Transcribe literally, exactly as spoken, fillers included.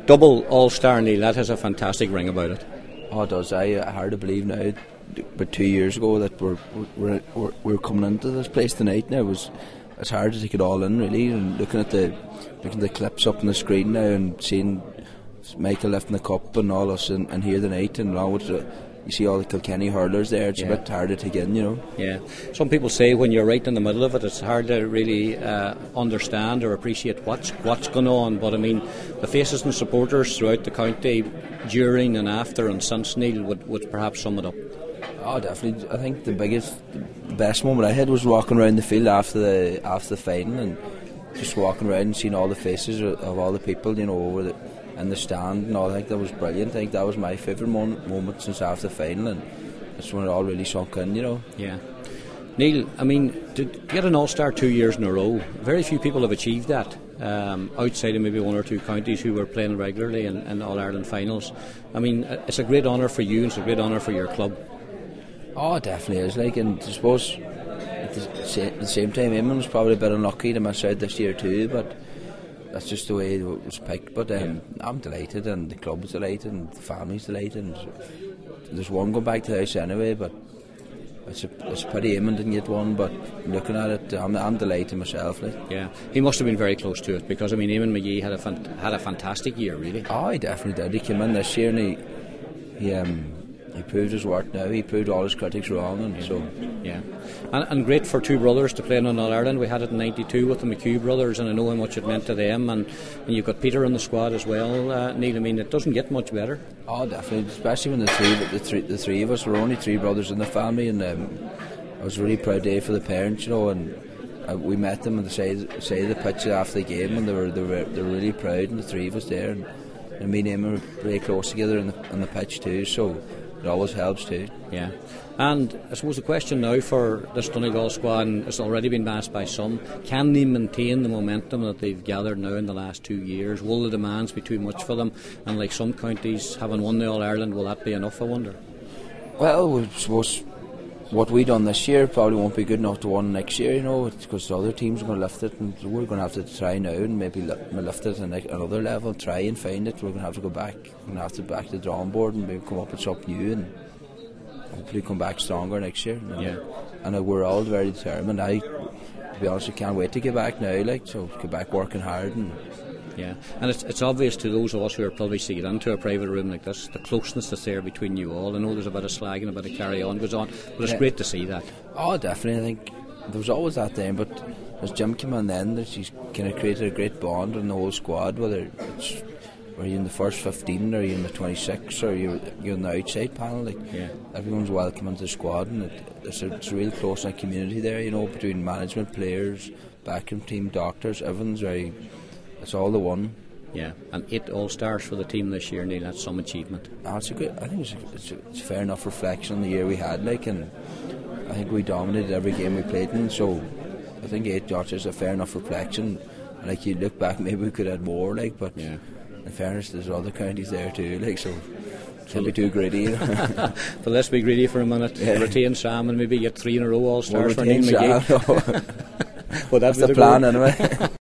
double All-Star, Neil, that has a fantastic ring about it. Oh, it does. I hard to believe now, but two years ago that we're we're, we're we're coming into this place tonight now. It was it's hard to take it all in, really, and looking at the looking at the clips up on the screen now and seeing Michael lifting the cup and all us and, and here tonight, and along with the, you see all the Kilkenny hurlers there. It's yeah. a bit hard to take in, you know. Yeah. Some people say when you're right in the middle of it, it's hard to really uh, understand or appreciate what's what's going on. But I mean, the faces and supporters throughout the county, during and after and since, Neil, would, would perhaps sum it up. Oh, definitely. I think the biggest, the best moment I had was walking around the field after the after the final and just walking around and seeing all the faces of, of all the people, you know, over the. And the stand and all. I think that was brilliant. I think that was my favourite moment, moment since after the final, and that's when it all really sunk in, you know. Yeah. Neil, I mean, to get an All-Star two years in a row, very few people have achieved that, um, outside of maybe one or two counties who were playing regularly in, in All-Ireland finals. I mean, it's a great honour for you, and it's a great honour for your club. Oh, it definitely is. Like, and I suppose at the, at the same time, Eamon was probably a bit unlucky to miss out this year too, but that's just the way it was picked. But um, yeah. I'm delighted, and the club is delighted, and the family's delighted, and there's one going back to the house anyway, but it's a, it's a pity Eamon didn't get one. But looking at it, I'm, I'm delighted myself. Like. Yeah, he must have been very close to it, because I mean, Eamon McGee had a fan- had a fantastic year, really. Oh, he definitely did. He came in this year and he he um he proved his worth now. He proved all his critics wrong, and yeah. so yeah, and, and great for two brothers to play in All Ireland. We had it in ninety-two with the McHugh brothers, and I know how much it meant to them. And, and you've got Peter in the squad as well, uh, Neil. I mean, it doesn't get much better. Oh, definitely, especially when the three the three the three of us were only three brothers in the family, and um, I was a really proud day for the parents, you know. And uh, we met them on the side side of the pitch after the game, and they were they were they were really proud, and the three of us there, and, and me and him were very close together on the on the pitch too. So. It always helps too. Yeah. And I suppose the question now for this Donegal squad, and it's already been asked by some, can they maintain the momentum that they've gathered now in the last two years? Will the demands be too much for them? And like some counties, having won the All Ireland, will that be enough, I wonder? Well, I suppose what we done this year probably won't be good enough to win next year, you know, because the other teams are going to lift it, and we're going to have to try now and maybe lift it at another level, try and find it. We're going to have to go back, we're going to have to back to the drawing board and maybe come up with something new and hopefully come back stronger next year. And, yeah. and we're all very determined. I, to be honest, I can't wait to get back now, like, so get back working hard. And yeah, and it's it's obvious to those of us who are probably seeing into a private room like this, the closeness that's there between you all. I know there's a bit of slag and a bit of carry on goes on, but it's yeah. great to see that. Oh, definitely. I think there was always that there, but as Jim came in then, she's kind of created a great bond in the whole squad, whether it's are you in the first fifteen or are you in the twenty-six or you're, you're in the outside panel, like yeah. everyone's welcome into the squad, and it, it's, a, it's a real close-knit community there, you know, between management, players, backing team, doctors, everyone's very, it's all the one. Yeah, and eight All-Stars for the team this year, Neil, that's some achievement. No, it's a good, I think it's a, it's, a, it's a fair enough reflection on the year we had, like, and I think we dominated every game we played in, so I think eight George is a fair enough reflection. And like, you look back, maybe we could have had more, like, but yeah. in fairness, there's other counties there too, like, so can't be too greedy. But let's be greedy for a minute. Yeah. Retain Sam and maybe get three in a row All-Stars we'll for Neil McGee. Well, that's the plan anyway.